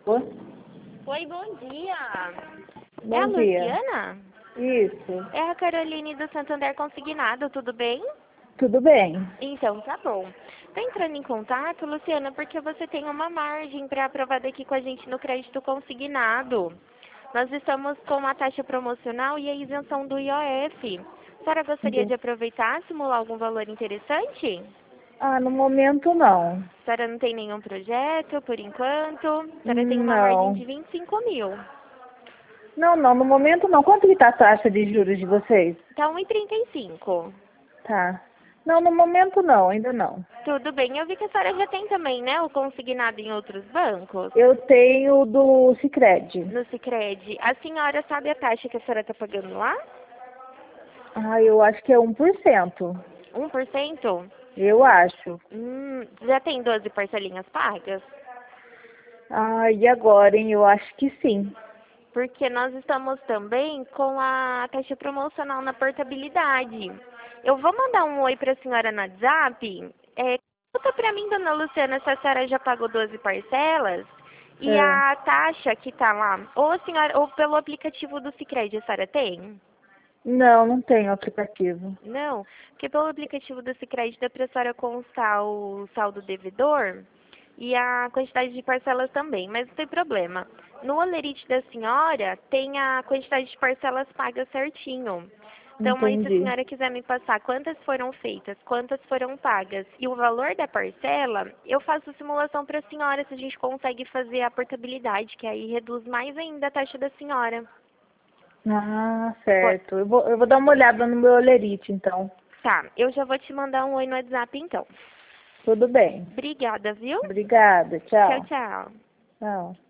Oi, bom dia. É a Bom dia. Luciana? Isso. É a Caroline do Santander Consignado, tudo bem? Tudo bem. Então, tá bom. Tô entrando em contato, Luciana, porque você tem uma margem pré-aprovada aqui com a gente no crédito consignado. Nós estamos com uma taxa promocional e a isenção do IOF. A senhora gostaria de Entendi. aproveitar, simular algum valor interessante? Ah, no momento não. A senhora não tem nenhum projeto, por enquanto? A senhora tem uma margem Não. de 25 mil. Não, no momento não. Quanto que tá a taxa de juros de vocês? Tá 1,35. Tá. Não, no momento não, ainda não. Tudo bem. Eu vi que a senhora já tem também, né, o consignado em outros bancos. Eu tenho do Sicredi. No Sicredi. A senhora sabe a taxa que a senhora está pagando lá? Ah, eu acho que é 1%. 1%? Eu acho. Já tem 12 parcelinhas pagas? Ah, e agora, hein? Eu acho que sim. Porque nós estamos também com a taxa promocional na portabilidade. Eu vou mandar um oi para a senhora no WhatsApp. Conta para mim, dona Luciana, se a senhora já pagou 12 parcelas e É. a taxa que está lá, ou a senhora, ou pelo aplicativo do Sicredi, a senhora tem? Não, não tenho aplicativo. Não, porque pelo aplicativo do Sicredi dá para a senhora constar o saldo devedor e a quantidade de parcelas também, mas não tem problema. No Olerite da senhora tem a quantidade de parcelas pagas certinho. Então, aí se a Entendi. senhora quiser me passar quantas foram feitas, quantas foram pagas e o valor da parcela, eu faço simulação para a senhora se a gente consegue fazer a portabilidade, que aí reduz mais ainda a taxa da senhora. Ah, Po- certo. Eu vou dar uma olhada no meu Olerite, então. Tá, eu já vou te mandar um oi no WhatsApp então. Tudo bem. Obrigada, viu? Obrigada. Tchau, Tchau. tchau. Tchau.